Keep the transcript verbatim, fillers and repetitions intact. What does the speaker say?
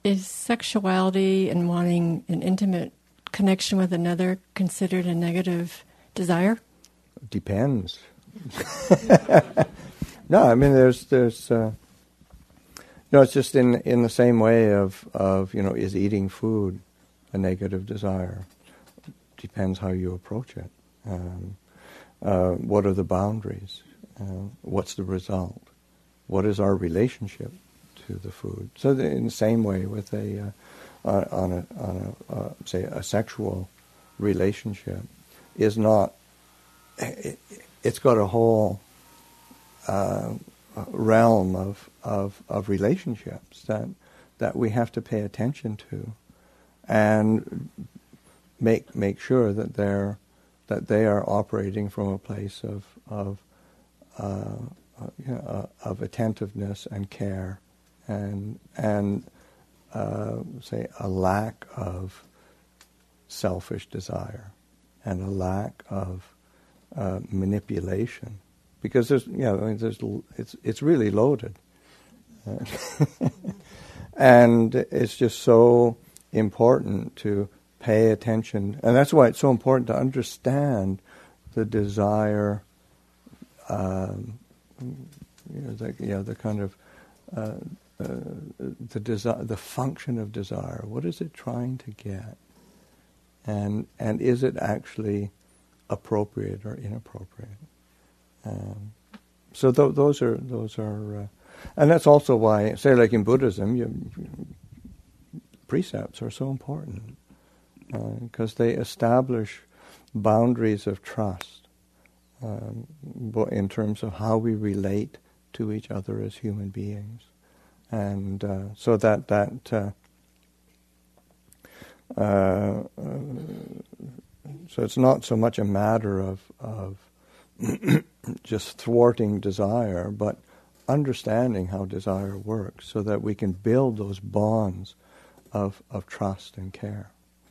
is sexuality and wanting an intimate connection with another considered a negative desire? Depends. No, I mean, there's, there's, uh, you know, it's just in in the same way of, of, you know, is eating food a negative desire? Depends how you approach it. Um, uh, what are the boundaries? Uh, what's the result? What is our relationship to the food? So the, in the same way with a, uh, on a, on a uh, say, a sexual relationship is not, it, it's got a whole uh, realm of, of, of relationships that, that we have to pay attention to and make, make sure that they're, that they are operating from a place of, of, uh, uh, you know, uh, of attentiveness and care and, and uh, say, a lack of selfish desire and a lack of uh, manipulation, because there's, you know, I mean, there's, it's it's really loaded, and it's just so important to pay attention, and that's why it's so important to understand the desire, um, you know, the, you know, the kind of uh, uh, the desire, the function of desire. What is it trying to get? And and is it actually appropriate or inappropriate? Um, so th- those are those are, uh, and that's also why, say, like in Buddhism, you, precepts are so important because uh, they establish boundaries of trust um, in terms of how we relate to each other as human beings, and uh, so that that. Uh, Uh, uh, so it's not so much a matter of, of just thwarting desire, but understanding how desire works so that we can build those bonds of, of trust and care.